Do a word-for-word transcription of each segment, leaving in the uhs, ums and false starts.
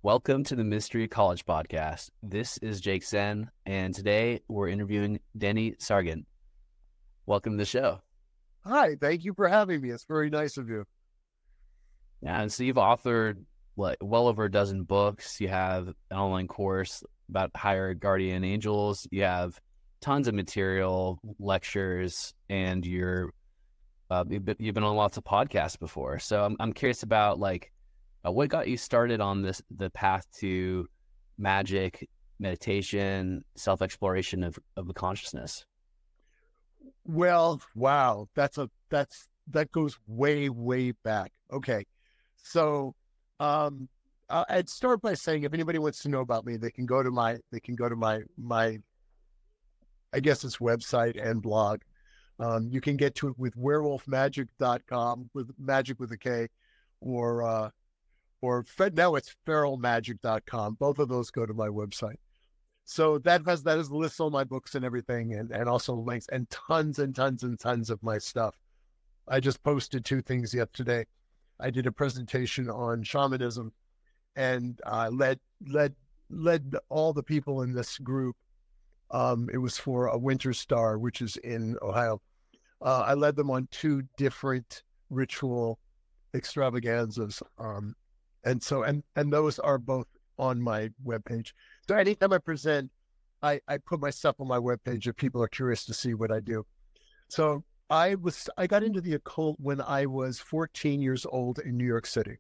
Welcome to the Mystery College Podcast. This is Jake Sen, and today we're interviewing Denny Sargent. Welcome to the show. Hi, thank you for having me. It's very nice of you. Yeah, and so you've authored like well over a dozen books. You have an online course about higher guardian angels. You have tons of material, lectures, and you're uh, you've, been, you've been on lots of podcasts before. So I'm I'm curious about like uh, what got you started on this the path to magic, meditation, self-exploration of, of the consciousness. Well, wow, that's a that's that goes way way back. Okay, so um, uh, I'd start by saying if anybody wants to know about me, they can go to my they can go to my my I guess it's website and blog. Um, you can get to it with werewolf magic dot com, with magic with a K, or uh, or now it's feral magic dot com. Both of those go to my website. So that has that is lists all my books and everything, and, and also links and tons and tons and tons of my stuff. I just posted two things yesterday. I did a presentation on shamanism, and I uh, led led led all the people in this group. Um, it was for a Winter Star, which is in Ohio. Uh, I led them on two different ritual extravaganzas, um, and so and and those are both on my webpage. So anytime I present, I, I put my stuff on my webpage if people are curious to see what I do. So I was I got into the occult when I was fourteen years old in New York City.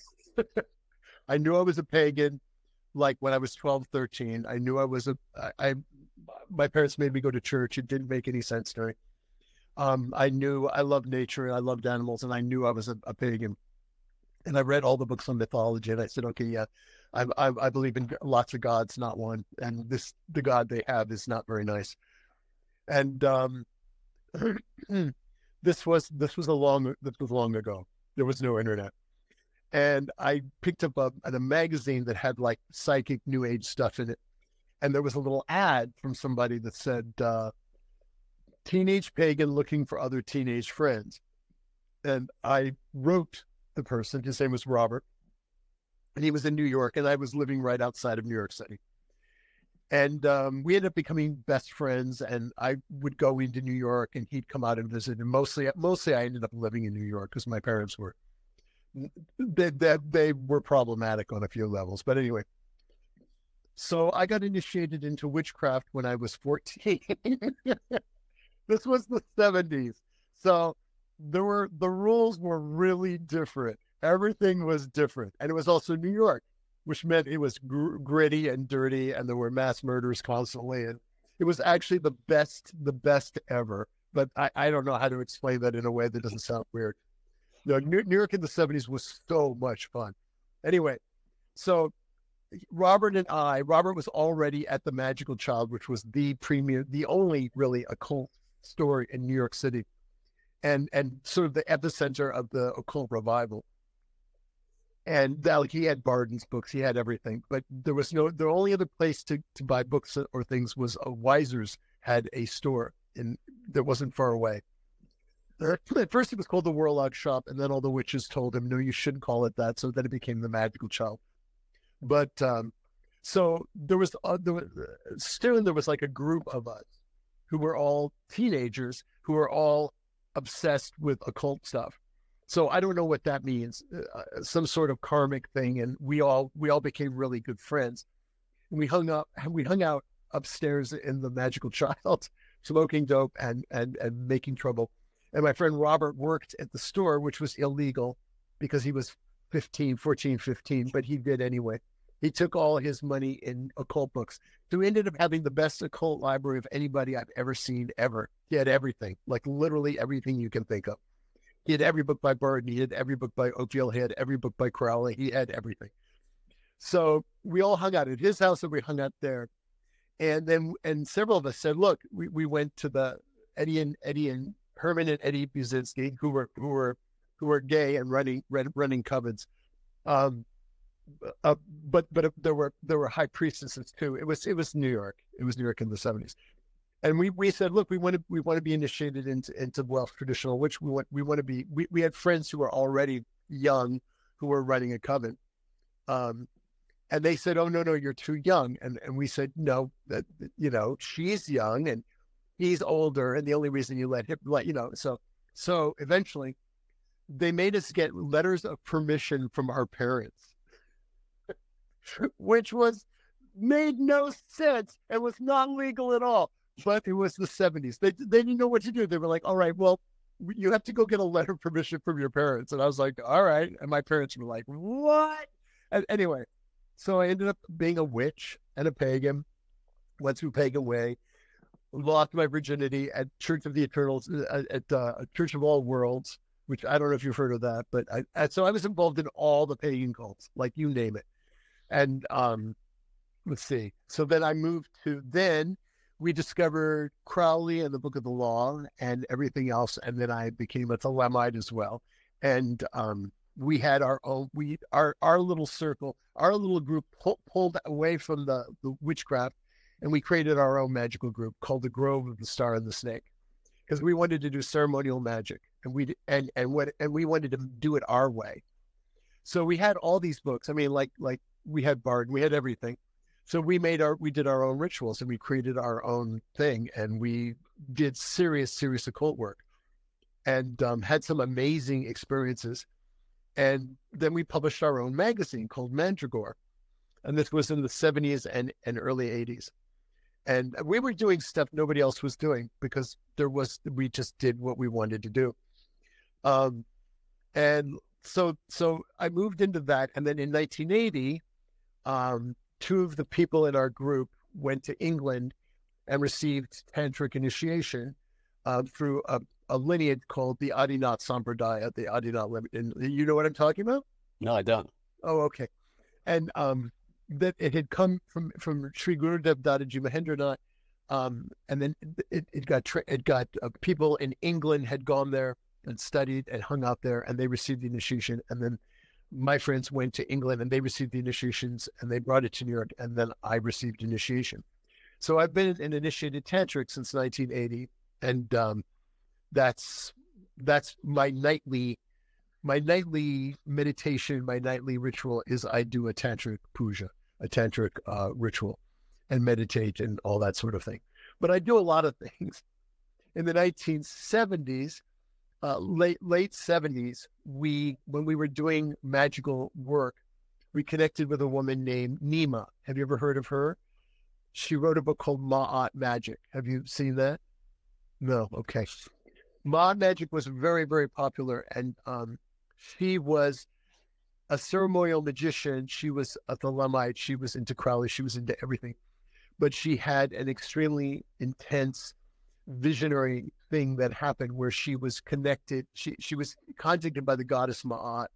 I knew I was a pagan, like when I was twelve, thirteen. I knew I was a I, I my parents made me go to church. It didn't make any sense to me. Um, I knew I loved nature and I loved animals, and I knew I was a, a pagan. And I read all the books on mythology, and I said, okay, yeah, I, I, I believe in lots of gods, not one. And this, the God they have is not very nice. And um, this was this was a long this was long ago. There was no internet, and I picked up a, a magazine that had like psychic New Age stuff in it, and there was a little ad from somebody that said, uh, "Teenage pagan looking for other teenage friends," and I wrote the person. His name was Robert. And he was in New York, and I was living right outside of New York City. And um, we ended up becoming best friends, and I would go into New York, and he'd come out and visit. And mostly, mostly I ended up living in New York because my parents were, they, they, they were problematic on a few levels. But anyway, so I got initiated into witchcraft when I was fourteen. This was the seventies. So there were, the rules were really different. Everything was different. And it was also New York, which meant it was gr- gritty and dirty, and there were mass murders constantly. And it was actually the best, the best ever. But I, I don't know how to explain that in a way that doesn't sound weird. You know, New, New York in the seventies was so much fun. Anyway, so Robert and I, Robert was already at the Magical Child, which was the premium, the only really occult store in New York City, and and sort of the epicenter of the occult revival. And like he had Barden's books, he had everything, but there was no, the only other place to, to buy books or things was a Weiser's had a store in that wasn't far away. At first it was called the Warlock Shop, and then all the witches told him, no, you shouldn't call it that. So then it became the Magical Child. But um, so there was, uh, there was still, there was like a group of us who were all teenagers who were all obsessed with occult stuff. So I don't know what that means, uh, some sort of karmic thing. And we all, we all became really good friends. And we hung up, we hung out upstairs in the Magical Child, smoking dope and, and, and making trouble. And my friend Robert worked at the store, which was illegal because he was fifteen, fourteen, fifteen, but he did anyway. He took all his money in occult books. So we ended up having the best occult library of anybody I've ever seen ever. He had everything, like literally everything you can think of. He had every book by Barden. He had every book by Oakville. He had every book by Crowley. He had everything. So we all hung out at his house, and we hung out there. And then, and several of us said, look, we, we went to the Eddie and Eddie and Herman and Eddie Buzinski, who were, who were, who were gay and running, running covens. Um, uh, but, but there were, there were high priestesses too. It was, it was New York. It was New York in the seventies. And we, we said, look, we want to we want to be initiated into into Welsh traditional, which we want we want to be. We, we had friends who were already young, who were running a coven, um, And they said, "Oh, no, no, you're too young." And and we said, "No, that, you know, she's young and he's older. And the only reason you let him, let, you know, so, so eventually they made us get letters of permission from our parents, which was made no sense and was not legal at all. But it was the seventies. They, they didn't know what to do. They were like, "All right, well, you have to go get a letter of permission from your parents." And I was like, "All right." And my parents were like, "What?" And anyway, so I ended up being a witch and a pagan, went through pagan way, lost my virginity at Church of the Eternals, uh, at uh, Church of All Worlds, which I don't know if you've heard of that, but I, I, so I was involved in all the pagan cults, like you name it. And um, let's see. So then I moved to, then we discovered Crowley and the Book of the Law and everything else. And then I became a Thelemite as well. And um, we had our own, we, our, our little circle, our little group pull, pulled away from the, the witchcraft, and we created our own magical group called the Grove of the Star and the Snake, because we wanted to do ceremonial magic, and we and and what and we wanted to do it our way. So we had all these books. I mean, like like we had Bard, we had everything. So we made our we did our own rituals, and we created our own thing, and we did serious serious occult work, and um, had some amazing experiences. And then we published our own magazine called Mandragore, and this was in the seventies and and early eighties. And we were doing stuff nobody else was doing, because there was, we just did what we wanted to do. Um, and so, so I moved into that. And then in nineteen eighty, um, two of the people in our group went to England and received tantric initiation uh, through a, a lineage called the Adinath Sampradaya, the Adinath lineage. You know what I'm talking about? No, I don't. Oh, okay. And, um, that it had come from from Sri Gurudev Dadaji Mahendranath, um, and then it, it got tra- it got uh, people in England had gone there and studied and hung out there, and they received the initiation. And then my friends went to England and they received the initiations, and they brought it to New York, and then I received initiation. So I've been an initiated tantric since nineteen eighty, and um, that's that's my nightly. My nightly meditation, my nightly ritual is I do a tantric puja, a tantric uh, ritual, and meditate and all that sort of thing. But I do a lot of things. In the nineteen seventies, uh, late late seventies, we when we were doing magical work, we connected with a woman named Nima. Have you ever heard of her? She wrote a book called Ma'at Magic. Have you seen that? No. Okay. Ma'at Magic was very, very popular, and um, she was a ceremonial magician. She was a Thelemite. She was into Crowley. She was into everything. But she had an extremely intense visionary thing that happened where she was connected. She she was contacted by the goddess Ma'at.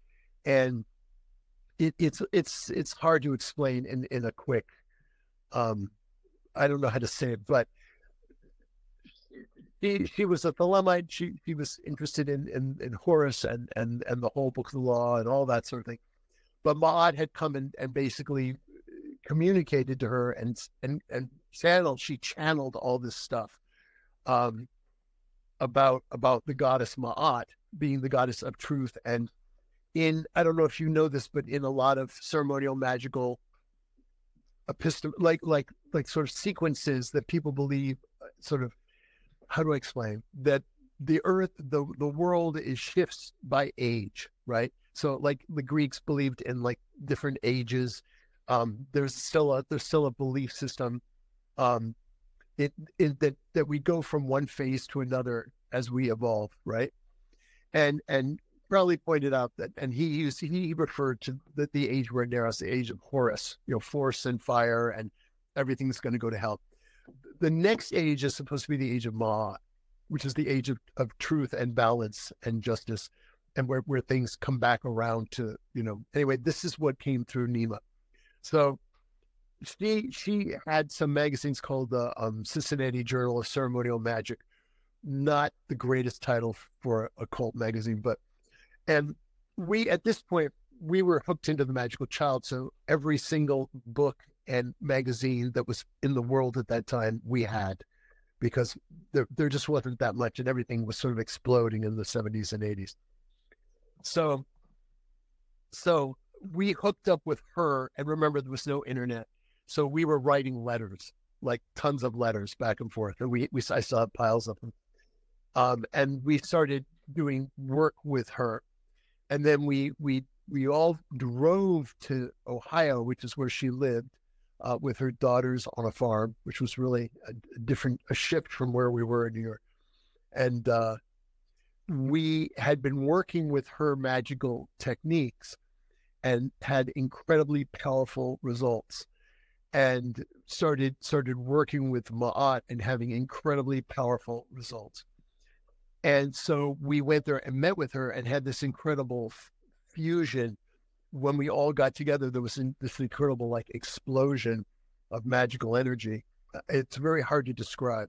And it, it's it's it's hard to explain in, in a quick, um, I don't know how to say it, but She, she was a Thelemite. She she was interested in, in, in Horus and, and, and the whole Book of the Law and all that sort of thing. But Ma'at had come in and basically communicated to her and and and channeled. She channeled all this stuff um, about about the goddess Ma'at being the goddess of truth. And in I don't know if you know this, but in a lot of ceremonial magical epistem like like like sort of sequences that people believe sort of. How do I explain that the earth, the, the world is shifts by age, right? So like the Greeks believed in like different ages. Um, there's still a, there's still a belief system um, it, it, that, that we go from one phase to another as we evolve, right? And, and Crowley pointed out that, and he used, he referred to the, the age we're in now as the age of Horus, you know, force and fire and everything's going to go to hell. The next age is supposed to be the age of Ma'at, which is the age of, of truth and balance and justice, and where, where things come back around to, you know, anyway, this is what came through Nima. So she she had some magazines called the um, Cincinnati Journal of Ceremonial Magic, not the greatest title for a cult magazine, but, and we, at this point, we were hooked into the magical child. So every single book and magazine that was in the world at that time we had, because there, there just wasn't that much, and everything was sort of exploding in the seventies and eighties. So, so we hooked up with her, and remember, there was no internet. So we were writing letters, like tons of letters back and forth. And we, we I saw piles of them. Um, and we started doing work with her. And then we, we, we all drove to Ohio, which is where she lived, uh, with her daughters on a farm, which was really a, a different, a shift from where we were in New York. And, uh, we had been working with her magical techniques and had incredibly powerful results, and started started working with Ma'at and having incredibly powerful results. And so we went there and met with her and had this incredible f- fusion. When we all got together, there was in, this incredible like explosion of magical energy. It's very hard to describe.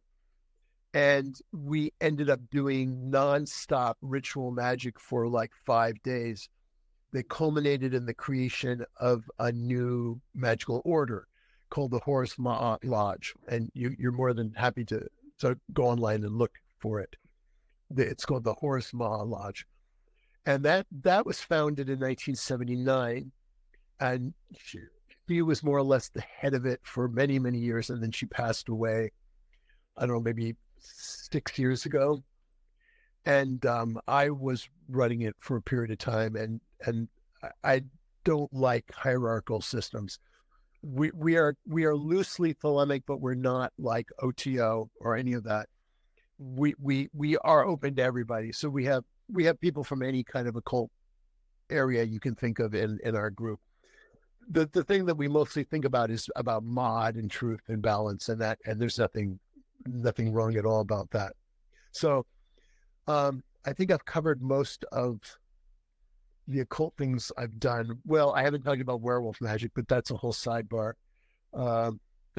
And we ended up doing nonstop ritual magic for like five days. They culminated in the creation of a new magical order called the Horus Ma'at Lodge. And you, you're more than happy to, to go online and look for it. It's called the Horus Ma'at Lodge. And that, that was founded in nineteen seventy-nine. And she, she was more or less the head of it for many, many years. And then she passed away, I don't know, maybe six years ago. And um, I was running it for a period of time, and and I don't like hierarchical systems. We we are we are loosely thelemic, but we're not like O T O or any of that. We we we are open to everybody. So we have we have people from any kind of occult area you can think of in, in our group. The the thing that we mostly think about is about mod and truth and balance, and that, and there's nothing nothing wrong at all about that. So um, I think I've covered most of the occult things I've done. Well, I haven't talked about werewolf magic, but that's a whole sidebar. Um,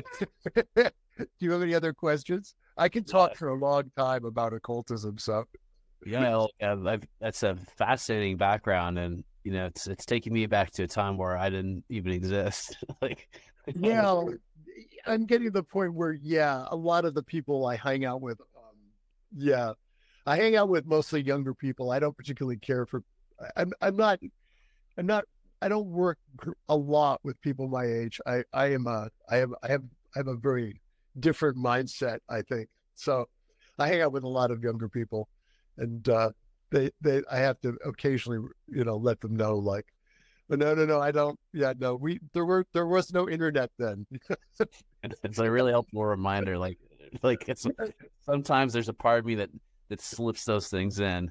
do you have any other questions? I can talk yeah. for a long time about occultism. So yeah, I've, that's a fascinating background, and you know, it's it's taking me back to a time where I didn't even exist. like, yeah. I'm getting to the point where, yeah, a lot of the people I hang out with, um, yeah, I hang out with mostly younger people. I don't particularly care for, I'm, I'm not, I'm not, I don't work a lot with people my age. I, I am a, I have, I have, I have a very different mindset, I think. So I hang out with a lot of younger people, and uh, they, they, I have to occasionally, you know, let them know, like, but no, no, no, I don't. Yeah, no, we there were there was no internet then. It's a really helpful reminder. Like, like it's sometimes there's a part of me that that slips those things in.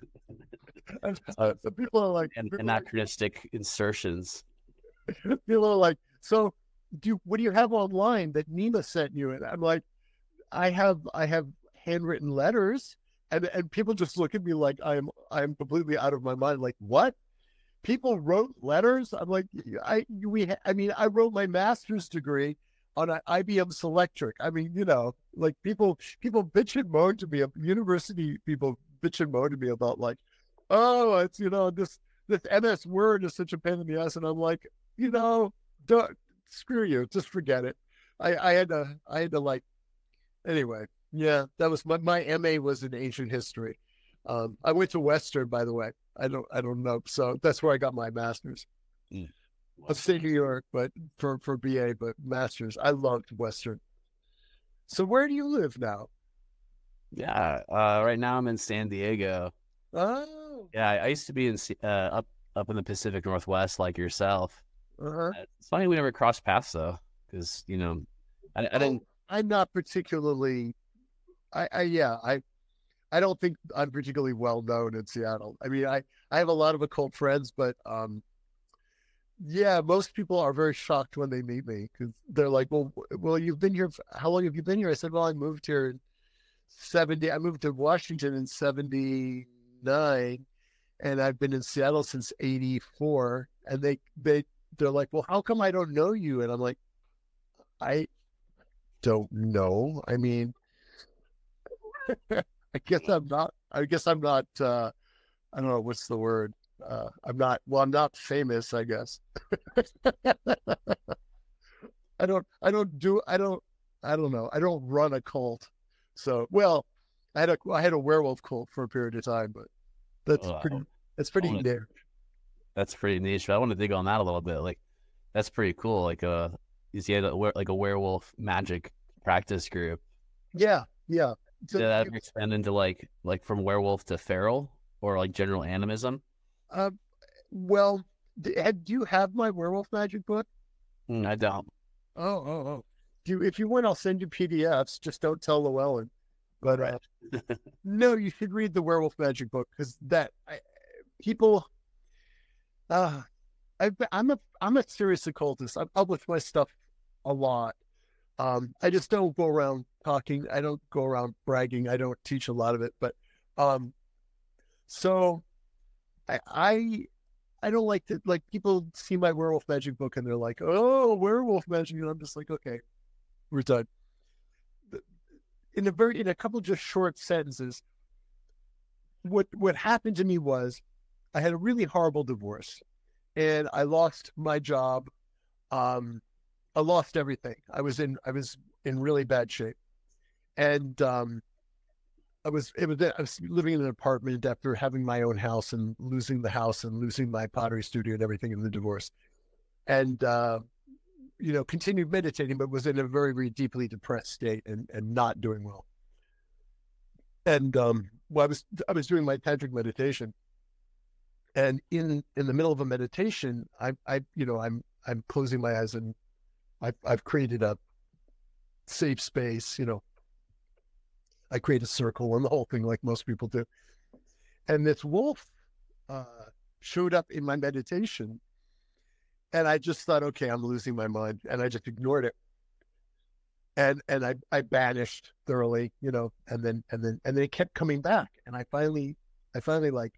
Uh, so people are like and, anachronistic like, insertions. People are like, so do you, what do you have online that Nima sent you? And I'm like, I have I have handwritten letters, and and people just look at me like I'm I'm completely out of my mind. Like, what? People wrote letters. I'm like, I we I mean, I wrote my master's degree on an I B M Selectric. I mean, you know, like people people bitch and moan to me. University people bitch and moan to me about like, oh, it's, you know, this this M S Word is such a pain in the ass, and I'm like, you know, don't screw you, just forget it. I I had to I had to like, anyway, yeah, that was my my M A was in ancient history. Um, I went to Western, by the way. I don't, I don't know. So that's where I got my master's. Mm. Upstate New York, but for, for B A, but master's. I loved Western. So where do you live now? Yeah, uh, right now I'm in San Diego. Oh. Yeah, I, I used to be in uh, up up in the Pacific Northwest, like yourself. Uh-huh. It's funny we never crossed paths though, because you know, I, I didn't. Oh, I'm not particularly. I, I yeah I. I don't think I'm particularly well known in Seattle. I mean, I, I have a lot of occult friends, but um, yeah, most people are very shocked when they meet me because they're like, well, well, you've been here. How long have you been here? I said, well, I moved here in seventy. I moved to Washington in seventy-nine, and I've been in Seattle since eighty-four. And they, they, they're like, well, how come I don't know you? And I'm like, I don't know. I mean, I guess I'm not, I guess I'm not, uh, I don't know, what's the word? Uh, I'm not, well, I'm not famous, I guess. I don't, I don't do, I don't, I don't know. I don't run a cult. So, well, I had a, I had a werewolf cult for a period of time, but that's oh, pretty, that's pretty wanna, near. That's pretty niche. But I want to dig on that a little bit. Like, that's pretty cool. Like, uh, is he had a, like a werewolf magic practice group? Yeah, yeah. So, Did that ever expand into like like from werewolf to feral or like general animism? uh, well, d- had- do you have my werewolf magic book? Mm, I don't. Oh, oh, oh. Do you, if you want, I'll send you P D Fs. Just don't tell Llewellyn. But uh, no, you should read the werewolf magic book because that I, people. Uh, I've, been- I'm a I'm a serious occultist. I publish my stuff a lot. Um, I just don't go around talking. I don't go around bragging. I don't teach a lot of it. But um, so I I I don't like to like people see my werewolf magic book and they're like, oh, werewolf magic, and I'm just like, okay, we're done. In a very in a couple of just short sentences, what what happened to me was I had a really horrible divorce and I lost my job. Um, I lost everything. I was in I was in really bad shape, and um, I was it was I was living in an apartment after having my own house and losing the house and losing my pottery studio and everything in the divorce, and uh, you know continued meditating, but was in a very very deeply depressed state and and not doing well. And um, well, I was I was doing my tantric meditation, and in in the middle of a meditation, I I you know I'm I'm closing my eyes and I've I've created a safe space, you know. I create a circle and the whole thing like most people do. And this wolf uh, showed up in my meditation. And I just thought, okay, I'm losing my mind. And I just ignored it. And and I, I banished thoroughly, you know, and then and then and then it kept coming back. And I finally I finally like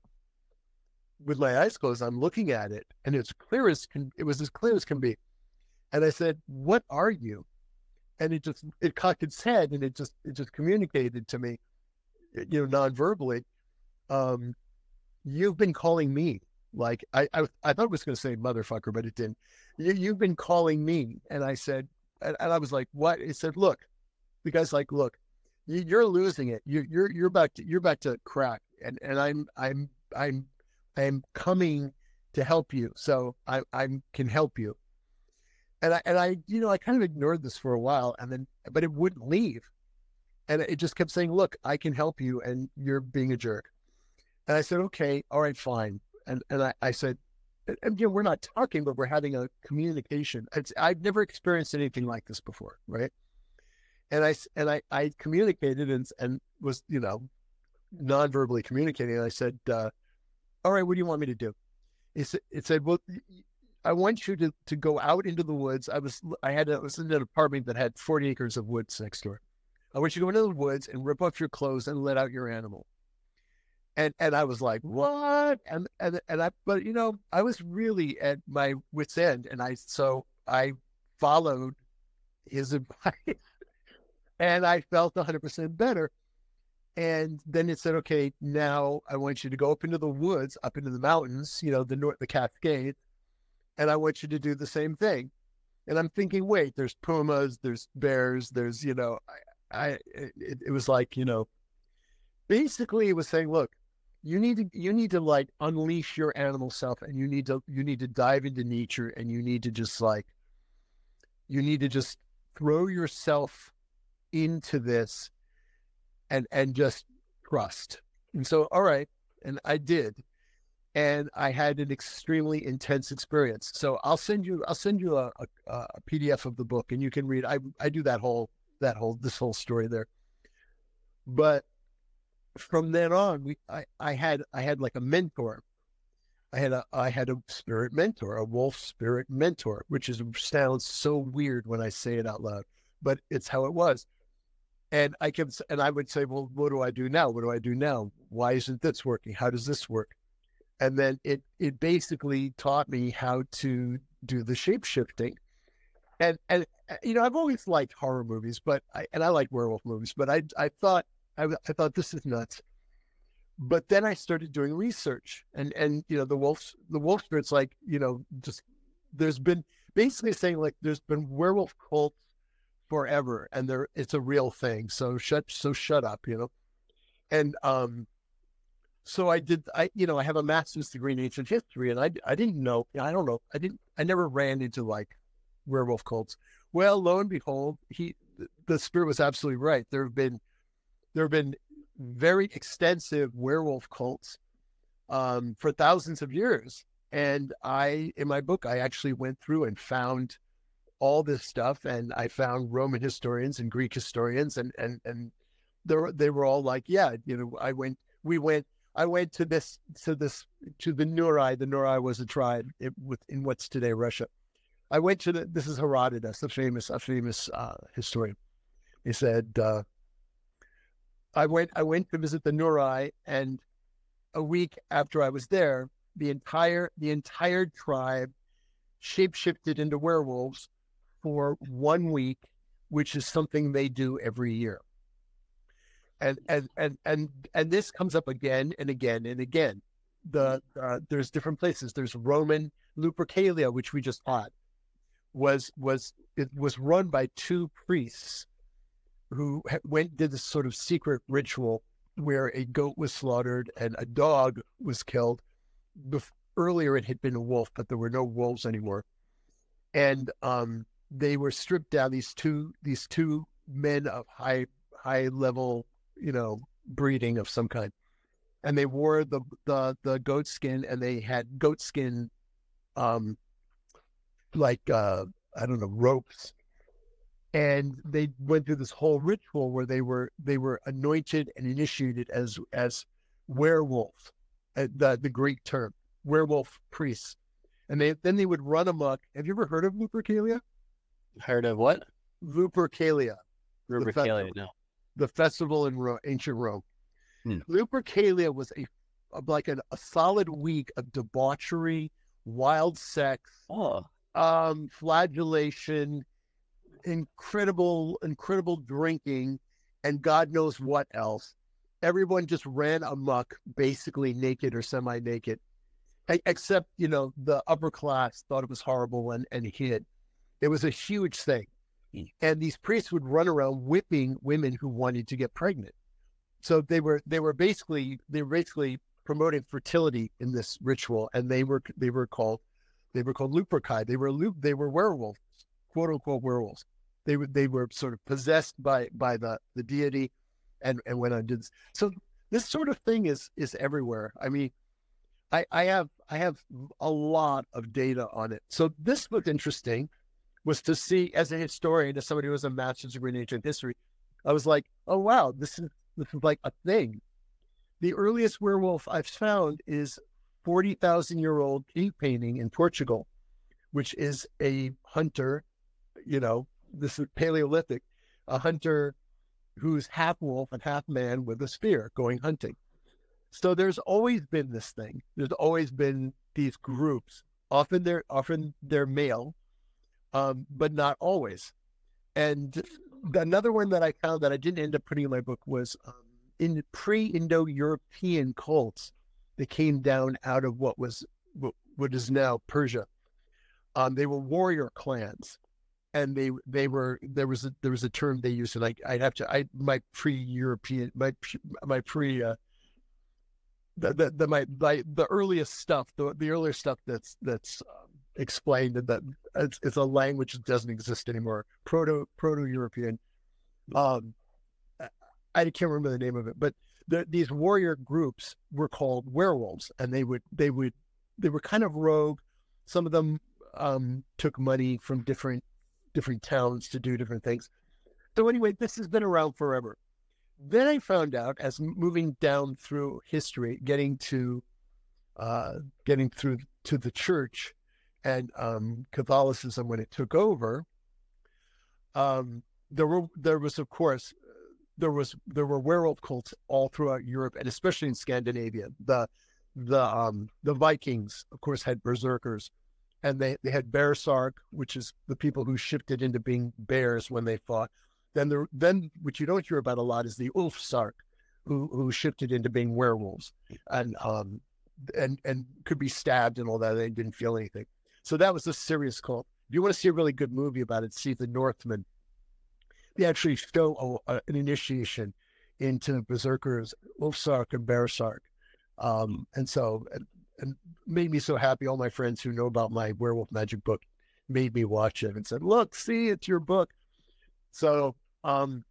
with my eyes closed, I'm looking at it and it's clear as can it was as clear as can be. And I said, what are you? And it just it cocked its head and it just it just communicated to me, you know, non-verbally, um, you've been calling me. Like I I, I thought it was going to say motherfucker, but it didn't. You, you've been calling me, and I said, and, and I was like, what? It said, look, the guy's like, look, you, you're losing it. You, you're you're about to you're about to crack, and and I'm I'm I'm I'm coming to help you. So I I can help you. And I, and I, you know, I kind of ignored this for a while and then, but it wouldn't leave. And it just kept saying, look, I can help you and you're being a jerk. And I said, okay, all right, fine. And, and I, I said, and, you know, we're not talking, but we're having a communication. It's, I've never experienced anything like this before. Right. And I, and I, I communicated and, and was, you know, non-verbally communicating. And I said, uh, all right, what do you want me to do? It, it said, well, I want you to, to go out into the woods. I was I had a, I was in an apartment that had forty acres of woods next door. I want you to go into the woods and rip off your clothes and let out your animal. And and I was like, what? And and and I but you know I was really at my wit's end, and I so I followed his advice, and I felt one hundred percent better. And then it said, okay, now I want you to go up into the woods, up into the mountains, you know, the north, the Cascades. And I want you to do the same thing. And I'm thinking, wait, there's pumas, there's bears, there's, you know, I, I it, it was like, you know, basically it was saying, look, you need to, you need to like unleash your animal self and you need to, you need to dive into nature and you need to just like, you need to just throw yourself into this and, and just trust. And so, all right. And I did. And I had an extremely intense experience. So I'll send you, I'll send you a, a, a P D F of the book, and you can read. I I do that whole that whole this whole story there. But from then on, we I, I had I had like a mentor. I had a I had a spirit mentor, a wolf spirit mentor, which is sounds so weird when I say it out loud, but it's how it was. And I kept and I would say, well, what do I do now? What do I do now? Why isn't this working? How does this work? And then it it basically taught me how to do the shape shifting. And and you know, I've always liked horror movies, but I and I like werewolf movies, but I I thought I, I thought this is nuts. But then I started doing research, and and you know, the wolf the wolf spirit's like, you know, just there's been basically saying like there's been werewolf cults forever, and there it's a real thing. So shut so shut up, you know. And um so I did. I you know I have a master's degree in ancient history, and I I didn't know. I don't know. I didn't. I never ran into like werewolf cults. Well, lo and behold, he the spirit was absolutely right. There have been there have been very extensive werewolf cults um, for thousands of years. And I, in my book, I actually went through and found all this stuff, and I found Roman historians and Greek historians, and and and they were, they were all like, yeah, you know, I went, we went, I went to this to this to the Nurai. The Nurai was a tribe in, in what's today Russia. I went to the. This is Herodotus, a famous a famous uh, historian. He said, uh, I went I went to visit the Nurai, and a week after I was there, the entire the entire tribe shapeshifted into werewolves for one week, which is something they do every year. And and and and and this comes up again and again and again. The uh, there's different places. There's Roman Lupercalia, which we just had, was was it was run by two priests who went did this sort of secret ritual where a goat was slaughtered and a dog was killed. Bef- earlier it had been a wolf, but there were no wolves anymore. And um, they were stripped down. These two these two men of high high level, you know, breeding of some kind, and they wore the the the goat skin, and they had goat skin, um, like uh, I don't know, ropes. And they went through this whole ritual where they were they were anointed and initiated as as werewolf, uh, the the Greek term, werewolf priests. And they then they would run amok. Have you ever heard of Lupercalia? Heard of what? Lupercalia. Lupercalia, the no. The festival in Ro- ancient Rome. Hmm. Lupercalia was a like a, a solid week of debauchery, wild sex, oh. um, flagellation, incredible, incredible drinking, and God knows what else. Everyone just ran amok, basically naked or semi-naked, except, you know, the upper class thought it was horrible and, and hid. It was a huge thing. And these priests would run around whipping women who wanted to get pregnant. So they were they were basically they were basically promoting fertility in this ritual, and they were they were called they were called Luperci. They were they were werewolves, quote unquote werewolves. They were they were sort of possessed by by the, the deity, and, and went on did this. So this sort of thing is is everywhere. I mean, I I have I have a lot of data on it. So this was interesting, was to see as a historian, as somebody who has a master's degree in ancient history, I was like, oh wow, this is this is like a thing. The earliest werewolf I've found is forty thousand year old cave painting in Portugal, which is a hunter, you know, this is Paleolithic, a hunter who's half wolf and half man with a spear going hunting. So there's always been this thing. There's always been these groups. Often they're often they're male, um, but not always. And another one that I found that I didn't end up putting in my book was um, in pre-Indo-European cults that came down out of what was what, what is now Persia. Um, they were warrior clans, and they they were there was a there was a term they used, and I I'd have to I my pre-European my my pre uh, the, the the my, my the earliest stuff the the earlier stuff that's that's um, explained that it's, it's a language that doesn't exist anymore. Proto Proto European. Um, I can't remember the name of it, but the, these warrior groups were called werewolves, and they would they would they were kind of rogue. Some of them um, took money from different different towns to do different things. So anyway, this has been around forever. Then I found out, as moving down through history, getting to uh, getting through to the church and um, Catholicism when it took over, um, there were there was of course there was there were werewolf cults all throughout Europe, and especially in Scandinavia. The the um, the Vikings, of course, had berserkers, and they, they had Bearsark, which is the people who shifted into being bears when they fought. Then the then which you don't hear about a lot is the Ulfsark, who who shifted into being werewolves, and um and and could be stabbed and all that. They didn't feel anything. So that was a serious cult. If you want to see a really good movie about it, see The Northman. They actually show a, a, an initiation into berserkers, Ulfsark and Bearsark. Um, and so, and, and made me so happy. All my friends who know about my werewolf magic book made me watch it and said, look, see, it's your book. So, um,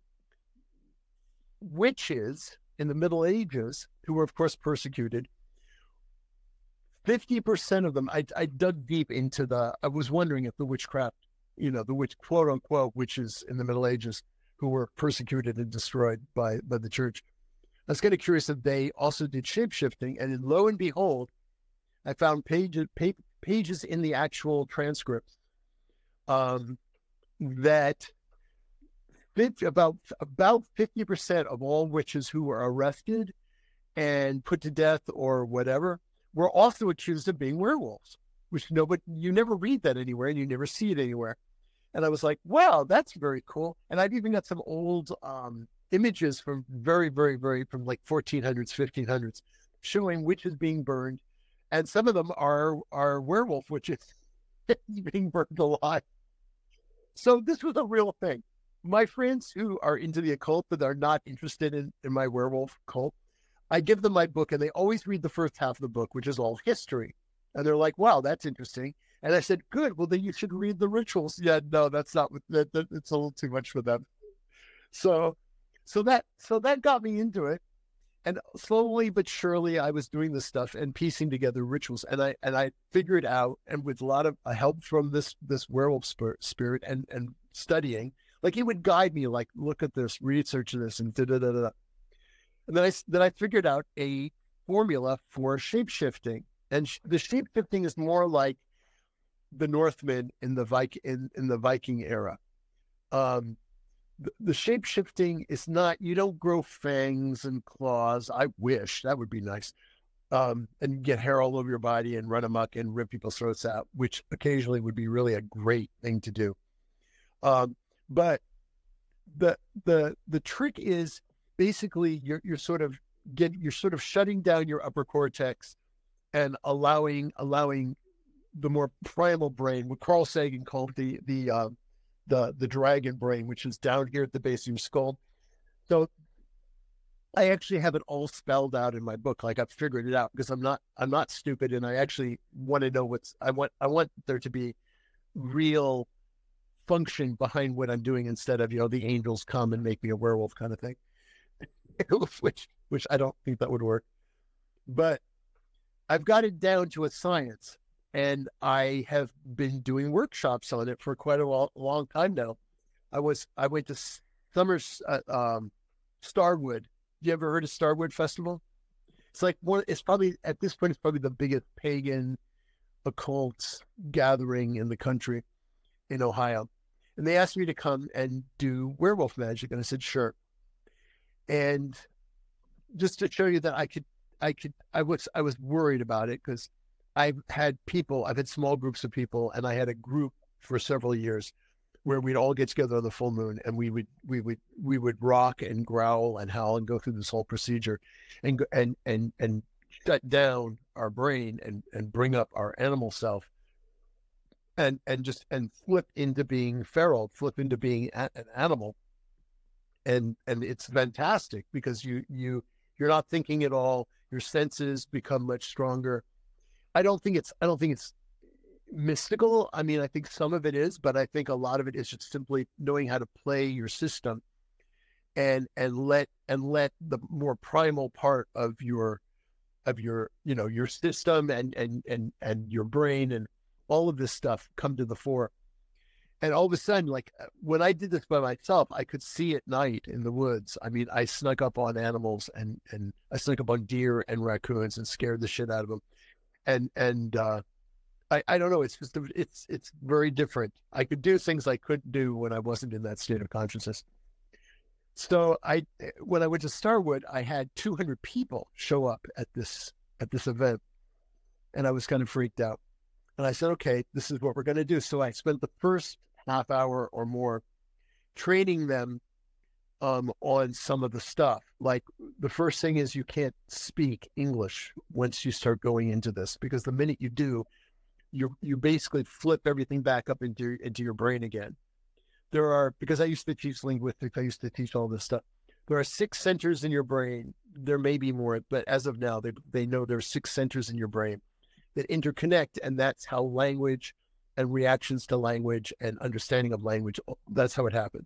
witches in the Middle Ages, who were, of course, persecuted, fifty percent of them, I, I dug deep into the, I was wondering if the witchcraft, you know, the witch, quote unquote, witches in the Middle Ages who were persecuted and destroyed by, by the church. I was kind of curious if they also did shapeshifting. And then, lo and behold, I found pages, pages in the actual transcripts um, that about about fifty percent of all witches who were arrested and put to death or whatever were also accused of being werewolves, which nobody, you never read that anywhere and you never see it anywhere. And I was like, wow, that's very cool. And I've even got some old um, images from very, very, very, from like fourteen hundreds, fifteen hundreds, showing witches being burned. And some of them are, are werewolf witches being burned alive. So this was a real thing. My friends who are into the occult but are not interested in, in my werewolf cult, I give them my book and they always read the first half of the book, which is all history. And they're like, wow, that's interesting. And I said, good, well, then you should read the rituals. Yeah, no, that's not, that, that it's a little too much for them. So, so that, so that got me into it. And slowly but surely I was doing this stuff and piecing together rituals. And I, and I figured out, and with a lot of uh, help from this, this werewolf spirit, spirit and, and studying, like he would guide me, like, look at this, research this, and da da da da. And then I, then I figured out a formula for shape-shifting. And sh- the shape-shifting is more like the Northmen in the Viking in, in the Viking era. Um, the, the shape-shifting is not, you don't grow fangs and claws. I wish that would be nice. Um, and get hair all over your body and run amok and rip people's throats out, which occasionally would be really a great thing to do. Um, but the the the trick is basically you're you're sort of get you're sort of shutting down your upper cortex and allowing allowing the more primal brain, what Carl Sagan called the the uh, the the dragon brain, which is down here at the base of your skull. So I actually have it all spelled out in my book, like I've figured it out because I'm not I'm not stupid, and I actually want to know what's I want I want there to be real function behind what I'm doing instead of, you know, the angels come and make me a werewolf kind of thing, which which I don't think that would work. But I've got it down to a science, and I have been doing workshops on it for quite a long, long time now. I was I went to Summers uh, um, Starwood. You ever heard of Starwood Festival? It's like one. It's probably at this point it's probably the biggest pagan occult gathering in the country, in Ohio. And they asked me to come and do werewolf magic, and I said sure. And just to show you that I could, I could, I was, I was worried about it because I've had people, I've had small groups of people, and I had a group for several years where we'd all get together on the full moon, and we would, we would, we would rock and growl and howl and go through this whole procedure, and and and and shut down our brain and and bring up our animal self. And and just and flip into being feral, flip into being a, an animal, and and it's fantastic because you you you're not thinking at all. Your senses become much stronger. I don't think it's I don't think it's mystical. I mean, I think some of it is, but I think a lot of it is just simply knowing how to play your system, and and let and let the more primal part of your of your you know your system and and and and your brain and all of this stuff come to the fore. And all of a sudden, like when I did this by myself, I could see at night in the woods. I mean, I snuck up on animals and, and I snuck up on deer and raccoons and scared the shit out of them. And, and, uh, I, I don't know. It's just, it's, it's very different. I could do things I couldn't do when I wasn't in that state of consciousness. So I, when I went to Starwood, I had two hundred people show up at this, at this event. And I was kind of freaked out. And I said, okay, this is what we're going to do. So I spent the first half hour or more training them um, on some of the stuff. Like the first thing is you can't speak English once you start going into this, because the minute you do, you you basically flip everything back up into, into your brain again. There are, because I used to teach linguistics, I used to teach all this stuff. There are six centers in your brain. There may be more, but as of now, they they know there are six centers in your brain that interconnect, and that's how language and reactions to language and understanding of language, that's how it happens.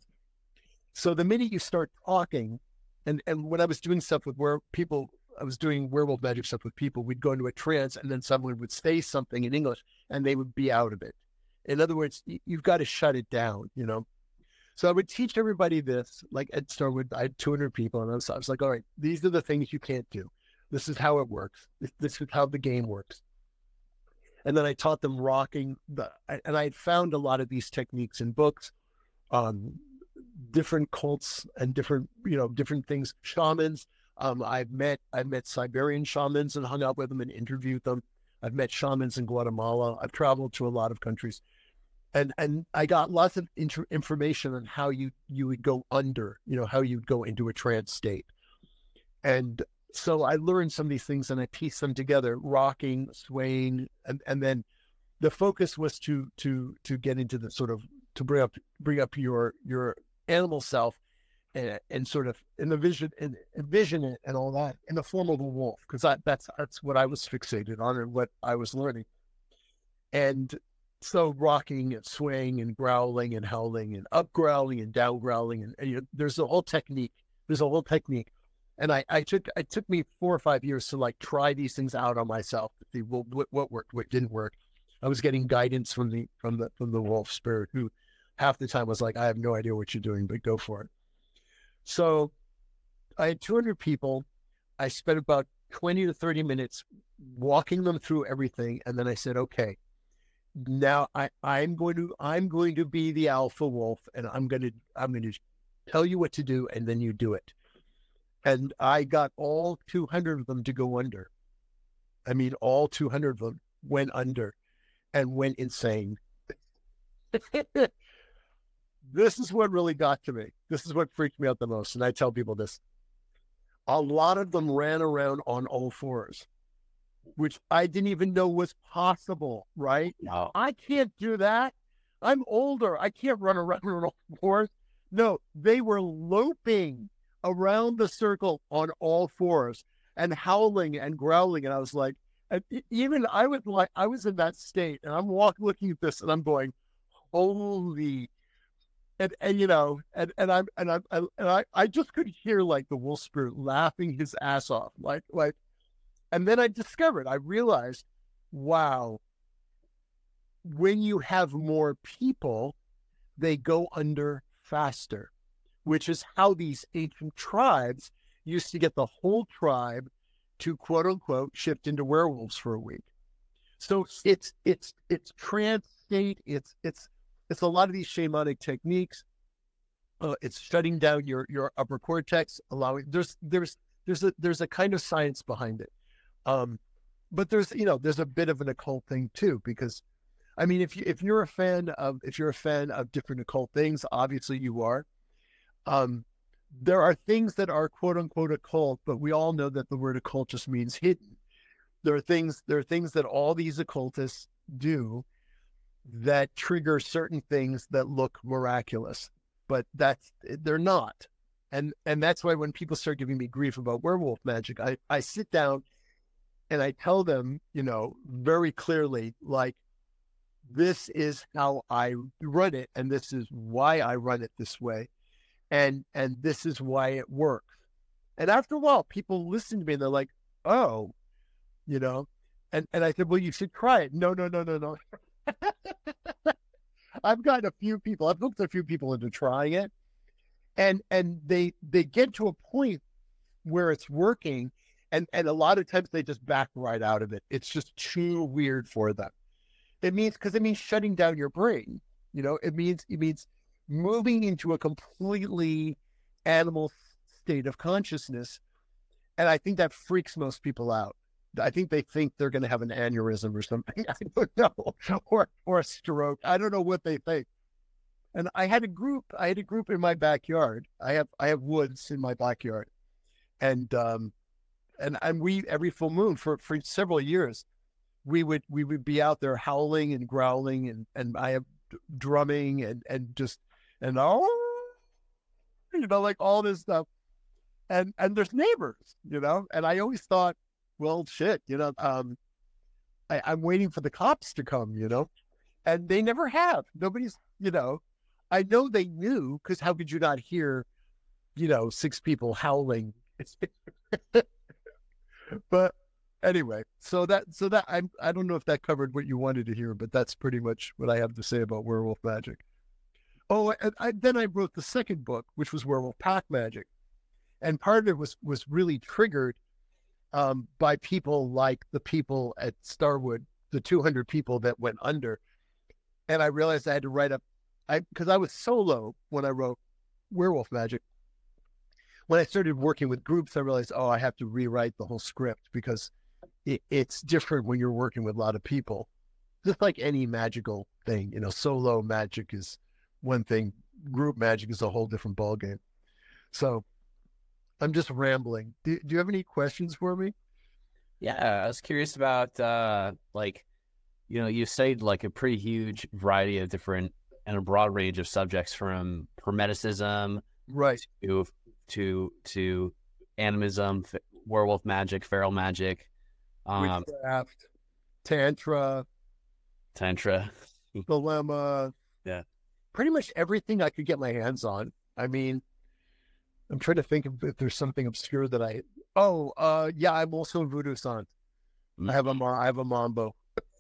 So the minute you start talking, and, and when I was doing stuff with where people, I was doing werewolf magic stuff with people, we'd go into a trance and then someone would say something in English and they would be out of it. In other words, you've got to shut it down, you know? So I would teach everybody this, like Ed Starwood, I had two hundred people, and I was, I was like, all right, these are the things you can't do. This is how it works. This, this is how the game works. And then I taught them rocking, the, and I had found a lot of these techniques in books, um, different cults and different, you know, different things, shamans. Um, I've met, I've met Siberian shamans and hung out with them and interviewed them. I've met shamans in Guatemala. I've traveled to a lot of countries. And and I got lots of inter- information on how you, you would go under, you know, how you'd go into a trance state. And so I learned some of these things and I pieced them together, rocking, swaying, and, and then the focus was to to to get into the sort of to bring up bring up your your animal self and, and sort of in the vision and envision it and all that in the form of a wolf, because that's that's what I was fixated on and what I was learning. And so rocking and swaying and growling and howling and up growling and down growling and, and you know, there's a whole technique. There's a whole technique. And I, I took, it took me four or five years to like try these things out on myself to see well, what, what worked, what didn't work. I was getting guidance from the, from the, from the wolf spirit, who half the time was like, I have no idea what you're doing, but go for it. So I had two hundred people. I spent about twenty to thirty minutes walking them through everything. And then I said, okay, now I, I'm going to, I'm going to be the alpha wolf, and I'm going to, I'm going to tell you what to do, and then you do it. And I got all two hundred of them to go under. I mean, all two hundred of them went under and went insane. This is what really got to me. This is what freaked me out the most. And I tell people this. A lot of them ran around on all fours, which I didn't even know was possible, right? No. I can't do that. I'm older. I can't run around on all fours. No, they were loping around the circle on all fours and howling and growling. And I was like, and even I was like, I was in that state, and I'm walking, looking at this, and I'm going, holy, and, and you know, and, and I'm, and I'm, and I, I just could hear like the wolf spirit laughing his ass off. Like, like, and then I discovered, I realized, wow, when you have more people, they go under faster, which is how these ancient tribes used to get the whole tribe to quote unquote shift into werewolves for a week. So it's it's it's trance state. It's it's it's a lot of these shamanic techniques. Uh, it's shutting down your your upper cortex, allowing there's there's there's a there's a kind of science behind it. Um, but there's you know there's a bit of an occult thing too, because I mean if you if you're a fan of if you're a fan of different occult things, obviously you are. Um, there are things that are quote unquote occult, but we all know that the word occult just means hidden. There are things, there are things that all these occultists do that trigger certain things that look miraculous, but that's, they're not. And, and that's why when people start giving me grief about werewolf magic, I, I sit down and I tell them, you know, very clearly, like, this is how I run it. And this is why I run it this way. And, and this is why it works. And after a while, people listen to me and they're like, oh, you know, and, and I said, well, you should try it. No, no, no, no, no. I've gotten a few people, I've hooked a few people into trying it, and, and they, they get to a point where it's working. And, and a lot of times they just back right out of it. It's just too weird for them. It means, cause it means shutting down your brain. You know, it means, it means moving into a completely animal state of consciousness. And I think that freaks most people out. I think they think they're going to have an aneurysm or something. I don't know. Or, or a stroke. I don't know what they think. And I had a group, I had a group in my backyard. I have, I have woods in my backyard. And, um, and, and we, every full moon for, for several years, we would, we would be out there howling and growling, and, and I have drumming and, and just, and oh, you know, like all this stuff. and and there's neighbors, you know. And I always thought, well, shit, you know, um, I, I'm waiting for the cops to come, you know, and they never have. Nobody's, you know, I know they knew, because how could you not hear, you know, six people howling? But anyway, so that so that I I don't know if that covered what you wanted to hear, but that's pretty much what I have to say about werewolf magic. Oh, and I, then I wrote the second book, which was Werewolf Pack Magic, and part of it was was really triggered um, by people like the people at Starwood, the two hundred people that went under, and I realized I had to write up, I because I was solo when I wrote Werewolf Magic. When I started working with groups, I realized, oh, I have to rewrite the whole script, because it, it's different when you're working with a lot of people. Just like any magical thing, you know, solo magic is one thing, group magic is a whole different ballgame. So I'm just rambling. Do, do you have any questions for me? Yeah, I was curious about, uh, like, you know, you studied like a pretty huge variety of different and a broad range of subjects, from Hermeticism, right, to to to animism, f- werewolf magic, feral magic, um, witchcraft, tantra, tantra. dilemma. Yeah. Pretty much everything I could get my hands on. I mean, I'm trying to think if, if there's something obscure that I. Oh, uh, yeah, I'm also a voodoo sant. Mm-hmm. I have a I have a mambo.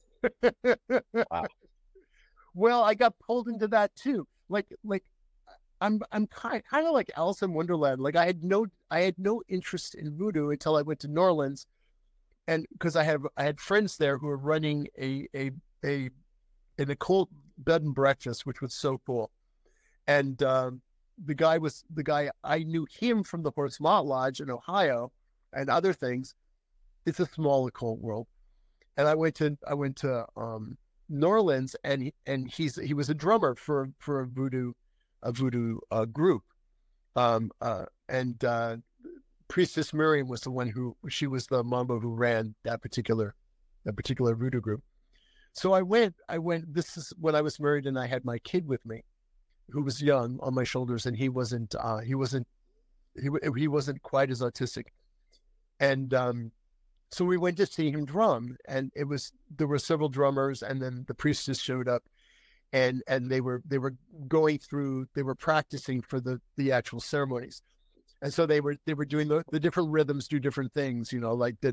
Wow. Well, I got pulled into that too. Like, like I'm, I'm kind, kind of like Alice in Wonderland. Like I had no, I had no interest in voodoo until I went to New Orleans, and because I have, I had friends there who were running a, a, a, an occult bed and breakfast, which was so cool. And um, the guy was the guy I knew him from the Portsmouth Lodge in Ohio, and other things. It's a small occult world, and I went to, I went to. Um, New Orleans, and he, and he's he was a drummer for for a voodoo a voodoo uh, group, um, uh, and uh, Priestess Miriam was the one who she was the mambo who ran that particular that particular voodoo group. So I went I went. This is when I was married, and I had my kid with me, who was young, on my shoulders, and he wasn't uh, he wasn't he he wasn't quite as autistic, and um, so we went to see him drum, and it was, there were several drummers, and then the priestess showed up, and and they were they were going through, they were practicing for the the actual ceremonies, and so they were they were doing the, the different rhythms, do different things, you know, like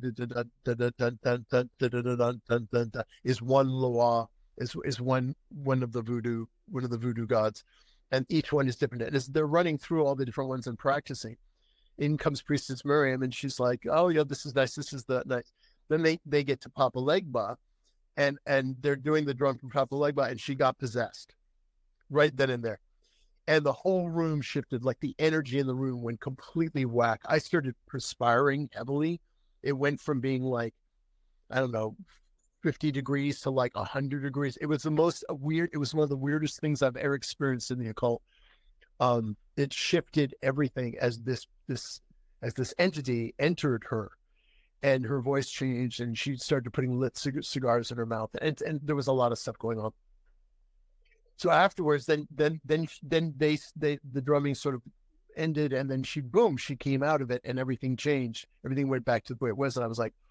is one loa, is is one one of the voodoo one of the voodoo gods, and each one is different. And they're running through all the different ones and practicing. In comes Priestess Miriam, and she's like, "Oh, yeah, this is nice. This is the nice." Then they, they get to Papa Legba, and and they're doing the drum from Papa Legba, and she got possessed right then and there, and the whole room shifted. Like the energy in the room went completely whack. I started perspiring heavily. It went from being like, I don't know, fifty degrees to like a hundred degrees. It was the most weird. It was one of the weirdest things I've ever experienced in the occult. Um, it shifted everything as this this as this entity entered her, and her voice changed, and she started putting lit cig- cigars in her mouth, and and there was a lot of stuff going on. So afterwards, then then then then they they the drumming sort of ended, and then she boom she came out of it, and everything changed. Everything went back to the way it was, and I was like,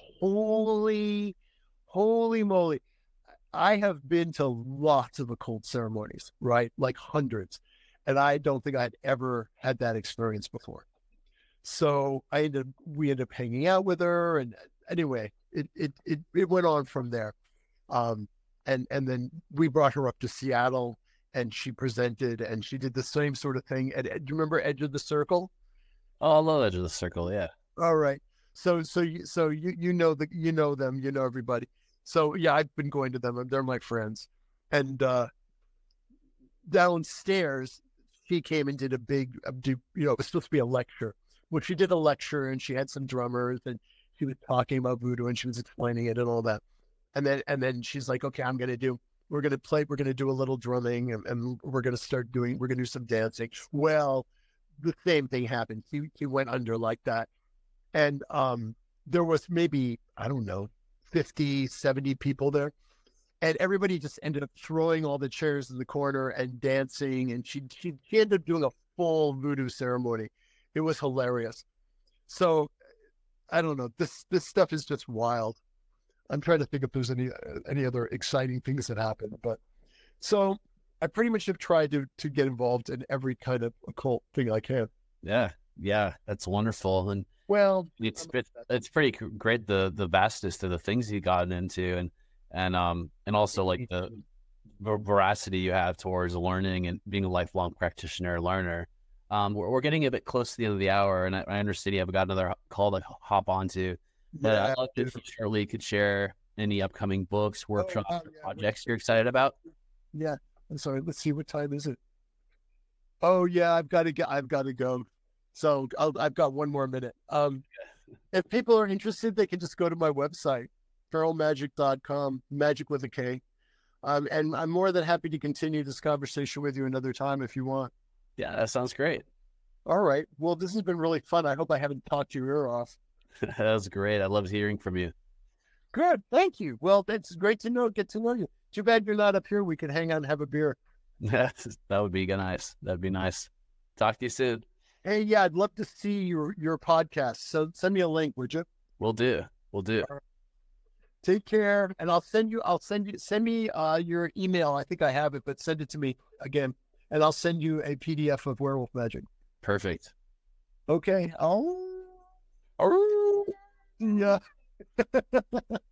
holy, holy moly! I have been to lots of occult ceremonies, right? Like hundreds. And I don't think I'd ever had that experience before. So I ended, we ended up hanging out with her, and anyway, it it it, it went on from there. Um, and and then we brought her up to Seattle, and she presented, and she did the same sort of thing. And do you remember Edge of the Circle? Oh, I love Edge of the Circle. Yeah. All right. So so you so you you know the you know them, you know everybody. So yeah, I've been going to them. They're my friends, and uh, downstairs, she came and did a big, you know, it was supposed to be a lecture. Well, she did a lecture, and she had some drummers, and she was talking about voodoo, and she was explaining it and all that. And then, and then she's like, okay, I'm going to do, we're going to play, we're going to do a little drumming, and, and we're going to start doing, we're going to do some dancing. Well, the same thing happened. He, he went under like that. And um, there was maybe, I don't know, fifty, seventy people there. And everybody just ended up throwing all the chairs in the corner and dancing. And she, she, she ended up doing a full voodoo ceremony. It was hilarious. So I don't know. This this stuff is just wild. I'm trying to think if there's any any other exciting things that happened, but so I pretty much have tried to to get involved in every kind of occult thing I can. Yeah, yeah, that's wonderful, and Well, it's it's, it's pretty c- great the the vastness of the things you gotten into, and and um and also like the ver- veracity you have towards learning and being a lifelong practitioner learner. Um, we're, we're getting a bit close to the end of the hour, and I, I understand you have got another call to hop onto. But yeah, I'd love if you shortly could share any upcoming books, workshops, oh, or yeah, projects you're excited about. yeah. I'm sorry. Let's see, what time is it? Oh yeah, I've got to get. I've got to go. So I'll, I've got one more minute. Um, if people are interested, they can just go to my website, feral magic dot com, magic with a K. Um, and I'm more than happy to continue this conversation with you another time if you want. Yeah, that sounds great. All right. Well, this has been really fun. I hope I haven't talked your ear off. That was great. I loved hearing from you. Good. Thank you. Well, it's great to know, get to know you. Too bad you're not up here. We could hang out and have a beer. that would be nice. That'd be nice. Talk to you soon. Hey, yeah, I'd love to see your, your podcast. So send me a link, would you? We'll do. We'll do. All right. Take care. And I'll send you, I'll send you, send me uh, your email. I think I have it, but send it to me again. And I'll send you a P D F of Werewolf Magic. Perfect. Okay. Oh, oh yeah.